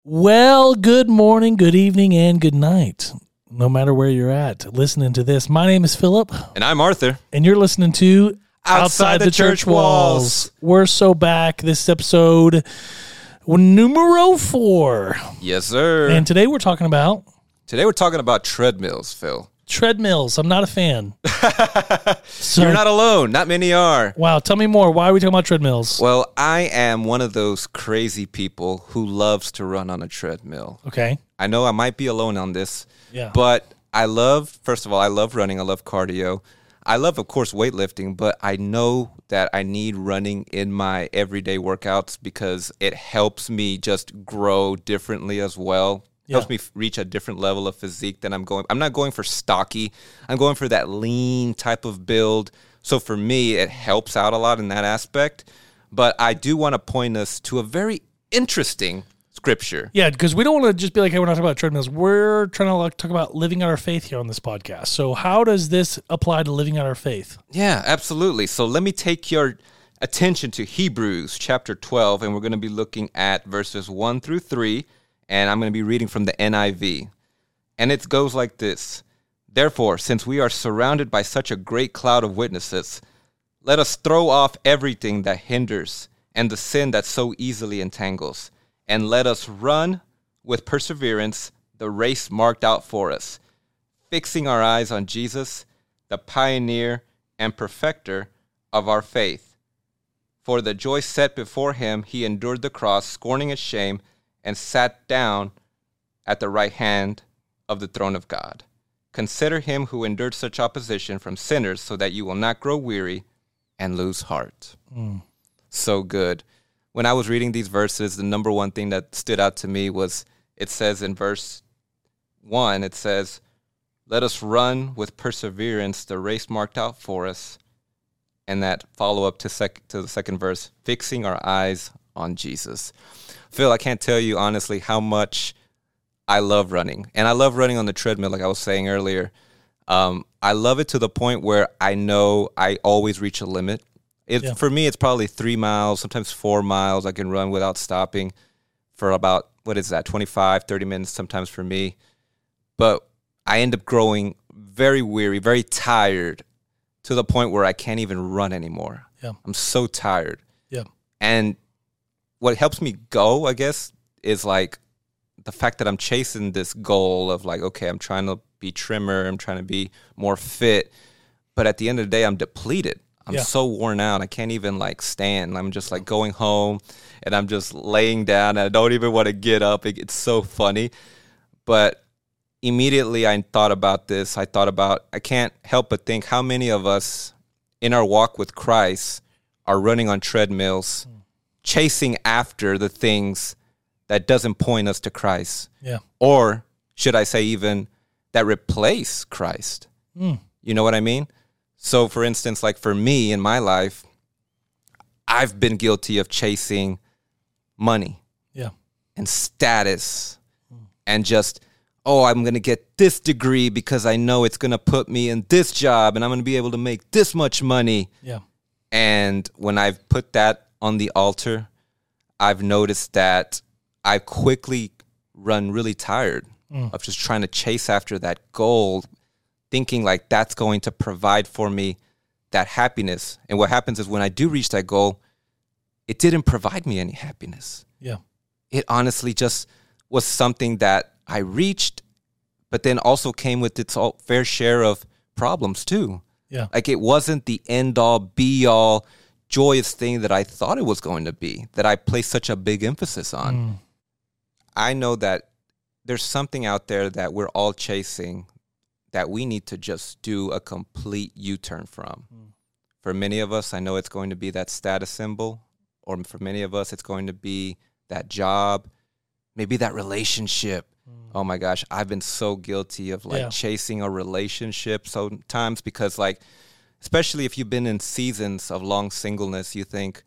Well, good morning, good evening, and good night, no matter where you're at listening to this. My name is Philip. And I'm Arthur. And you're listening to Outside the Church Walls. We're so back. This is episode numero 4. Yes, sir. And today we're talking about treadmills, Phil. treadmills. I'm not a fan. So, You're not alone. Not many are. Wow, tell me more. Why are we talking about treadmills? Well, I am one of those crazy people who loves to run on a treadmill. Okay. I know I might be alone on this, Yeah. but first of all, I love running. I love cardio. I love, of course, weightlifting, but I know that I need running in my everyday workouts because it helps me just grow differently as well. Yeah. Helps me reach a different level of physique than I'm not going for stocky. I'm going for that lean type of build. So for me, it helps out a lot in that aspect. But I do want to point us to a very interesting scripture. Yeah, because we don't want to just be like, hey, we're not talking about treadmills. We're trying to talk about living out our faith here on this podcast. So how does this apply to living out our faith? Yeah, absolutely. So let me take your attention to Hebrews chapter 12, and we're going to be looking at verses 1 through 3, and I'm going to be reading from the NIV. And it goes like this. Therefore, since we are surrounded by such a great cloud of witnesses, let us throw off everything that hinders and the sin that so easily entangles, and let us run with perseverance the race marked out for us, fixing our eyes on Jesus, the pioneer and perfecter of our faith. For the joy set before him, he endured the cross, scorning its shame, and sat down at the right hand of the throne of God. Consider him who endured such opposition from sinners, so that you will not grow weary and lose heart. So good. When I was reading these verses, the number one thing that stood out to me was it says in verse 1, it says, let us run with perseverance the race marked out for us. And that follow-up to the second verse, fixing our eyes on Jesus. Phil, I can't tell you honestly how much I love running. And I love running on the treadmill, like I was saying earlier. I love it to the point where I know I always reach a limit. For me, it's probably 3 miles, sometimes 4 miles I can run without stopping for about, 25, 30 minutes sometimes for me. But I end up growing very weary, very tired, to the point where I can't even run anymore. Yeah. I'm so tired. Yeah. And what helps me go, I guess, is like the fact that I'm chasing this goal of like, okay, I'm trying to be trimmer, I'm trying to be more fit. But at the end of the day, I'm depleted. I'm so worn out. I can't even like stand. I'm just like going home and I'm just laying down and I don't even want to get up. It's so funny. But immediately I thought about this. I can't help but think how many of us in our walk with Christ are running on treadmills, chasing after the things that doesn't point us to Christ. Yeah. Or should I say even that replace Christ? You know what I mean? So, for instance, like for me in my life, I've been guilty of chasing money and status and just, I'm going to get this degree because I know it's going to put me in this job and I'm going to be able to make this much money. Yeah. And when I've put that on the altar, I've noticed that I quickly run really tired of just trying to chase after that goal, thinking like that's going to provide for me that happiness. And what happens is when I do reach that goal, it didn't provide me any happiness. Yeah. It honestly just was something that I reached, but then also came with its fair share of problems too. Yeah. Like it wasn't the end all be all joyous thing that I thought it was going to be, that I placed such a big emphasis on. I know that there's something out there that we're all chasing that we need to just do a complete U-turn from. For many of us, I know it's going to be that status symbol, or for many of us, it's going to be that job, maybe that relationship. Oh my gosh, I've been so guilty of chasing a relationship sometimes because especially if you've been in seasons of long singleness, you think,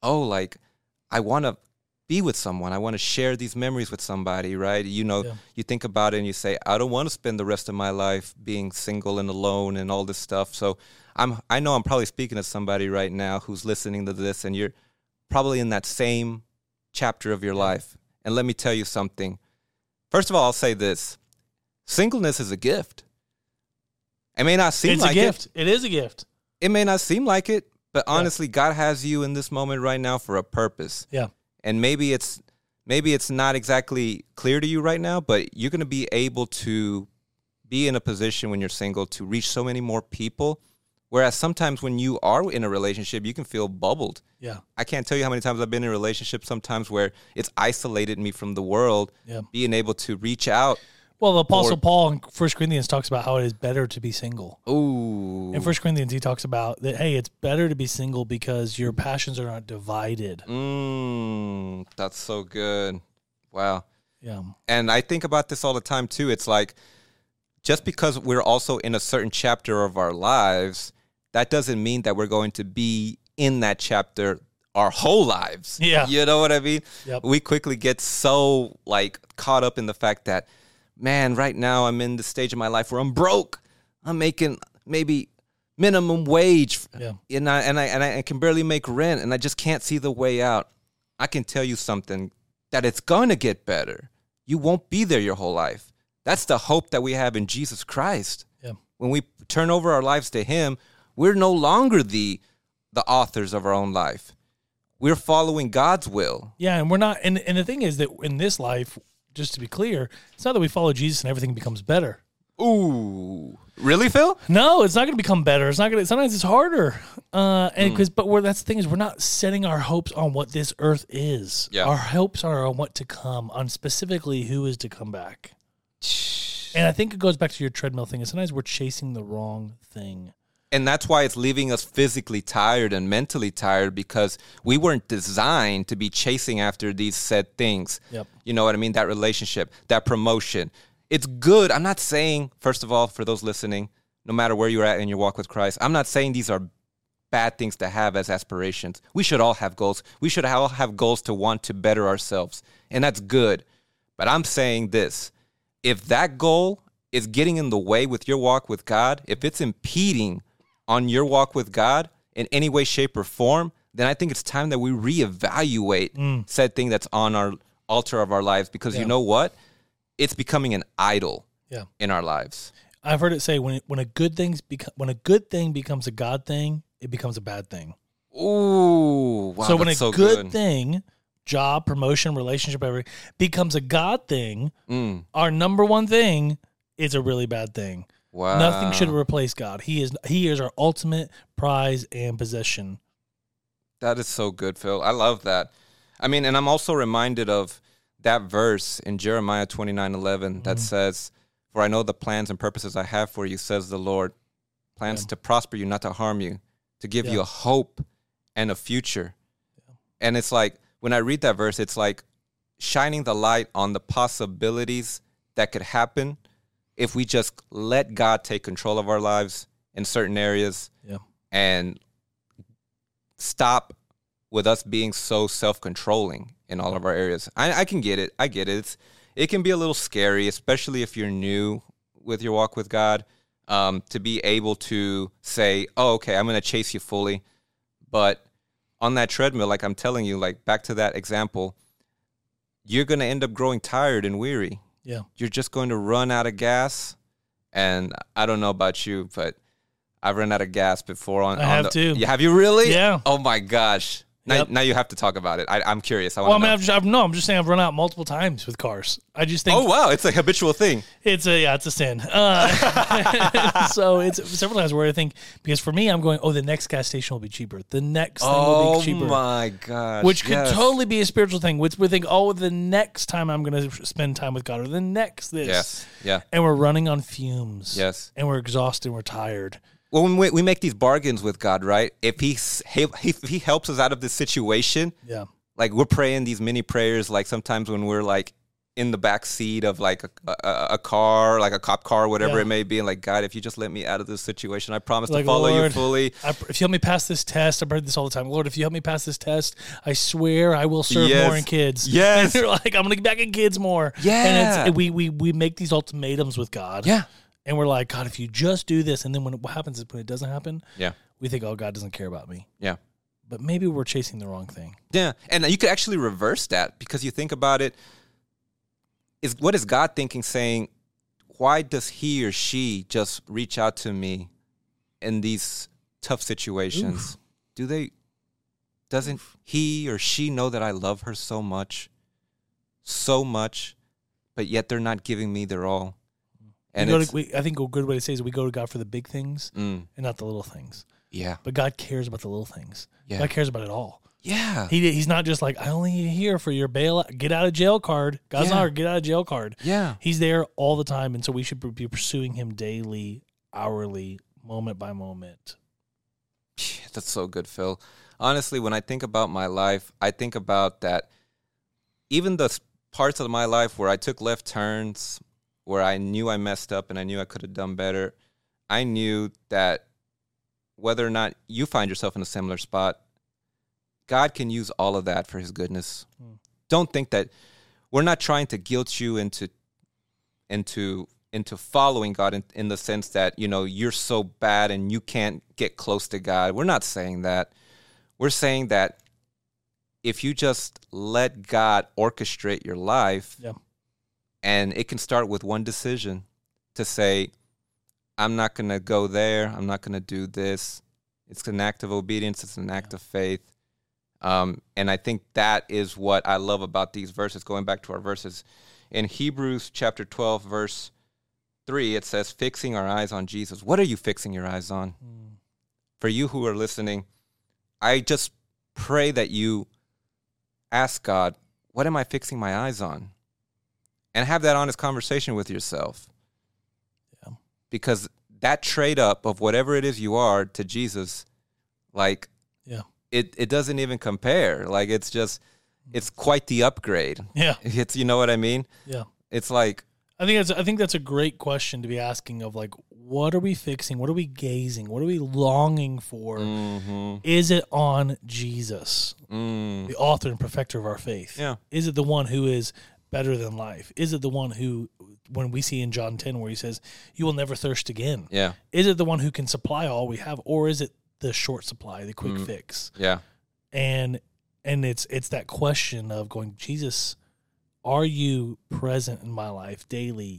I want to be with someone. I want to share these memories with somebody, right? You think about it and you say, I don't want to spend the rest of my life being single and alone and all this stuff. So I know I'm probably speaking to somebody right now who's listening to this and you're probably in that same chapter of your life. And let me tell you something. First of all, I'll say this. Singleness is a gift. It may not seem like it. It's a gift. It is a gift. It may not seem like it, but honestly, God has you in this moment right now for a purpose. Yeah. And maybe it's not exactly clear to you right now, but you're going to be able to be in a position when you're single to reach so many more people. Whereas sometimes when you are in a relationship, you can feel bubbled. Yeah. I can't tell you how many times I've been in a relationship sometimes where it's isolated me from the world, being able to reach out. Well, the Apostle Paul in 1 Corinthians talks about how it is better to be single. Ooh. In 1 Corinthians, he talks about that, hey, it's better to be single because your passions are not divided. That's so good. Wow. Yeah. And I think about this all the time, too. It's like, just because we're also in a certain chapter of our lives, that doesn't mean that we're going to be in that chapter our whole lives. Yeah. You know what I mean? Yep. We quickly get so caught up in the fact that, man, right now I'm in the stage of my life where I'm broke. I'm making maybe minimum wage. Yeah. And I can barely make rent, and I just can't see the way out. I can tell you something, that it's going to get better. You won't be there your whole life. That's the hope that we have in Jesus Christ. Yeah. When we turn over our lives to him, we're no longer the authors of our own life. We're following God's will. Yeah, and we're not, and the thing is that in this life, just to be clear, it's not that we follow Jesus and everything becomes better. Ooh. Really, Phil? No, it's not going to become better. It's not going to, sometimes it's harder. That's the thing is we're not setting our hopes on what this earth is. Yeah. Our hopes are on what to come, on specifically who is to come back. And I think it goes back to your treadmill thing. Sometimes we're chasing the wrong thing. And that's why it's leaving us physically tired and mentally tired, because we weren't designed to be chasing after these said things. Yep. You know what I mean? That relationship, that promotion. It's good. I'm not saying, first of all, for those listening, no matter where you're at in your walk with Christ, I'm not saying these are bad things to have as aspirations. We should all have goals. We should all have goals to want to better ourselves. And that's good. But I'm saying this. If that goal is getting in the way with your walk with God, if it's impeding on your walk with God in any way, shape, or form, then I think it's time that we reevaluate said thing that's on our altar of our lives, because you know what? It's becoming an idol in our lives. I've heard it say when a good thing becomes a God thing, it becomes a bad thing. Ooh, wow, so when a so good thing, job, promotion, relationship, everything, becomes a God thing, our number one thing is a really bad thing. Wow. Nothing should replace God. He is our ultimate prize and possession. That is so good, Phil. I love that. I mean, and I'm also reminded of that verse in Jeremiah 29:11 that says, "For I know the plans and purposes I have for you, says the Lord, plans to prosper you, not to harm you, to give you a hope and a future." And it's like, when I read that verse, it's like shining the light on the possibilities that could happen if we just let God take control of our lives in certain areas and stop with us being so self-controlling in all of our areas. I can get it. I get it. It can be a little scary, especially if you're new with your walk with God, to be able to say, oh, okay, I'm going to chase you fully. But on that treadmill, like I'm telling you, like back to that example, you're going to end up growing tired and weary. Yeah. You're just going to run out of gas. And I don't know about you, but I've run out of gas before. I have too. Have you really? Yeah. Oh my gosh. Now you have to talk about it. I'm curious. I'm just saying I've run out multiple times with cars. I just think. Oh wow, it's a habitual thing. It's a sin. So it's several times where I think, because for me, I'm going, the next gas station will be cheaper. The next thing will be cheaper. Oh my gosh. Which could totally be a spiritual thing. Which we think, the next time I'm going to spend time with God, or the next this. Yes. Yeah. And we're running on fumes. Yes. And we're exhausted. We're tired. Well, when we make these bargains with God, right? If he helps us out of this situation, like we're praying these mini prayers, like sometimes when we're like in the back seat of like a car, like a cop car, whatever it may be, and like, God, if you just let me out of this situation, I promise to follow you fully. If you help me pass this test, I've heard this all the time. Lord, if you help me pass this test, I swear I will serve more in kids. Yes. And you're like, I'm going to get back in kids more. Yeah. And we make these ultimatums with God. Yeah. And we're like, God, if you just do this, and then what happens is when it doesn't happen, we think, God doesn't care about me. Yeah. but maybe we're chasing the wrong thing. Yeah, and you could actually reverse that because you think about it. What is God thinking, saying, why does he or she just reach out to me in these tough situations? Oof. Doesn't he or she know that I love her so much, but yet they're not giving me their all? And I think a good way to say is we go to God for the big things and not the little things. Yeah. But God cares about the little things. Yeah. God cares about it all. Yeah. He's not just like, I only here for your get out of jail card. God's not our get out of jail card. Yeah. He's there all the time. And so we should be pursuing him daily, hourly, moment by moment. That's so good, Phil. Honestly, when I think about my life, I think about that even the parts of my life where I took left turns, where I knew I messed up and I knew I could have done better, I knew that whether or not you find yourself in a similar spot, God can use all of that for his goodness. Don't think that we're not trying to guilt you into following God in the sense that, you're so bad and you can't get close to God. We're not saying that. We're saying that if you just let God orchestrate your life, and it can start with one decision to say, I'm not going to go there. I'm not going to do this. It's an act of obedience. It's an act of faith. And I think that is what I love about these verses, going back to our verses. In Hebrews chapter 12, verse 3, it says, fixing our eyes on Jesus. What are you fixing your eyes on? For you who are listening, I just pray that you ask God, what am I fixing my eyes on? And have that honest conversation with yourself. Yeah. Because that trade up of whatever it is you are to Jesus, it doesn't even compare. Like, it's quite the upgrade. Yeah. It's, you know what I mean? Yeah. It's like, I think that's a great question to be asking of, like, what are we fixing? What are we gazing? What are we longing for? Mm-hmm. Is it on Jesus, the author and perfecter of our faith? Yeah. Is it the one who is better than life? Is it the one who, when we see in John 10 where he says, you will never thirst again? Yeah. Is it the one who can supply all we have, or is it the short supply, the quick fix? Yeah. And it's that question of going, Jesus, are you present in my life daily?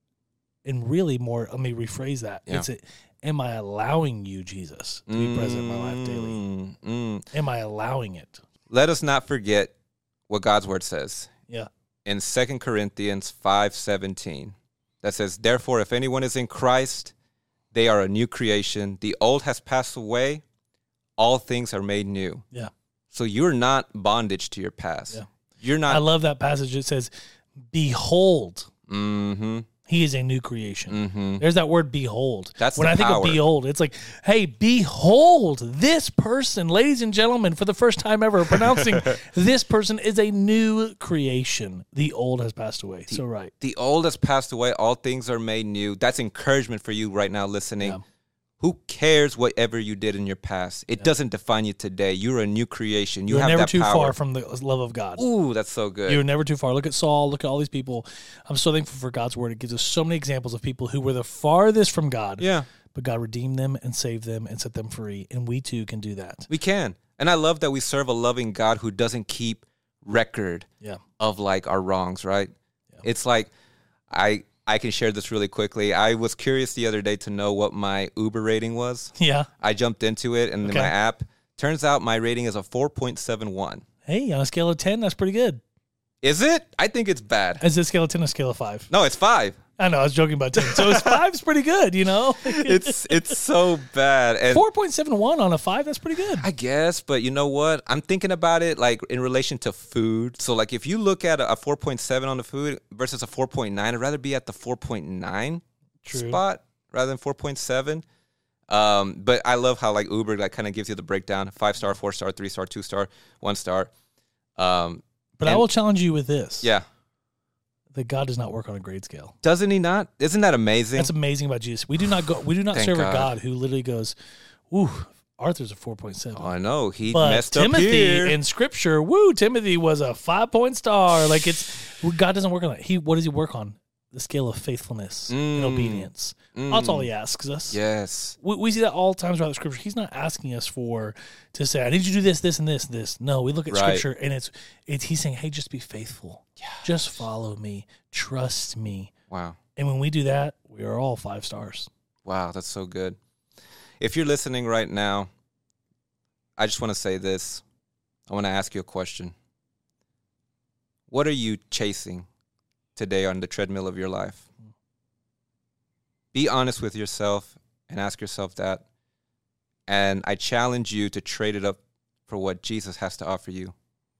And really more, let me rephrase that. Yeah. Am I allowing you, Jesus, to be present in my life daily? Am I allowing it? Let us not forget what God's word says. Yeah. In 2 Corinthians 5:17, that says, therefore, if anyone is in Christ, they are a new creation. The old has passed away. All things are made new. Yeah. So you're not bondage to your past. Yeah. You're not. I love that passage. It says, behold, mm-hmm. he is a new creation. Mm-hmm. There's that word behold. That's when the I think power. of behold, it's like, hey, behold, this person, ladies and gentlemen, for the first time ever, pronouncing this person is a new creation. The old has passed away. So right. The old has passed away. All things are made new. That's encouragement for you right now listening. Yeah. Who cares whatever you did in your past? It doesn't define you today. You're a new creation. You You're have never that too power. far from the love of God. Ooh, that's so good. You're never too far. Look at Saul. Look at all these people. I'm so thankful for God's word. It gives us so many examples of people who were the farthest from God. Yeah. But God redeemed them and saved them and set them free. And we too can do that. We can. And I love that we serve a loving God who doesn't keep record of like our wrongs, right? Yeah. It's like, I can share this really quickly. I was curious the other day to know what my Uber rating was. Yeah. I jumped into it and in my app, turns out my rating is a 4.71. Hey, on a scale of 10, that's pretty good. Is it? I think it's bad. Is it a scale of 10 or a scale of 5? No, it's 5. I know, I was joking about 10. So it's 5's pretty good, you know? It's so bad. And 4.71 on a 5, that's pretty good. I guess, but you know what? I'm thinking about it like in relation to food. So like if you look at a 4.7 on the food versus a 4.9, I'd rather be at the 4.9 spot rather than 4.7. But I love how like Uber like kind of gives you the breakdown: 5-star, 4-star, 3-star, 2-star, 1-star. But I will challenge you with this. Yeah. That God does not work on a grade scale. Doesn't he not? Isn't that amazing? That's amazing about Jesus. We do not serve a God who literally goes, ooh, Arthur's a 4.7. Oh, I know. He but messed Timothy up here. in Scripture, Timothy was a 5-point star. Like God doesn't work on that. What does he work on? the scale of faithfulness and obedience. That's all he asks us. Yes. We see that all the times throughout the scripture. He's not asking us to say, I need you to do this, this, and this, and this. No, we look at scripture and it's he's saying, hey, just be faithful. Yes. Just follow me. Trust me. Wow. And when we do that, we are all 5 stars. Wow, that's so good. If you're listening right now, I just want to say this. I want to ask you a question. What are you chasing today on the treadmill of your life? Be honest with yourself and ask yourself that. And I challenge you to trade it up for what Jesus has to offer you.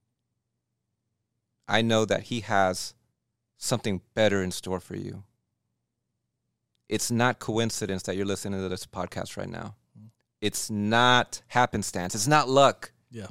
I know that he has something better in store for you. It's not coincidence that you're listening to this podcast right now. It's not happenstance. It's not luck. Yeah.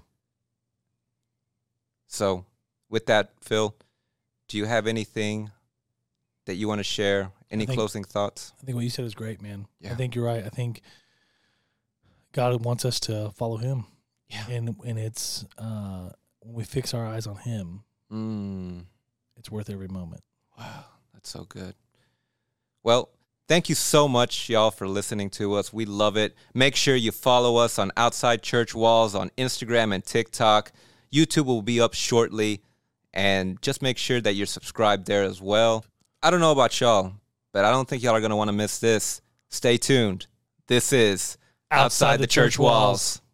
So with that, Phil, do you have anything that you want to share? Any closing thoughts? I think what you said is great, man. Yeah. I think you're right. I think God wants us to follow him. Yeah. And it's when we fix our eyes on him, it's worth every moment. Wow, that's so good. Well, thank you so much, y'all, for listening to us. We love it. Make sure you follow us on Outside Church Walls on Instagram and TikTok. YouTube will be up shortly. And just make sure that you're subscribed there as well. I don't know about y'all, but I don't think y'all are going to want to miss this. Stay tuned. This is Outside the Church Walls.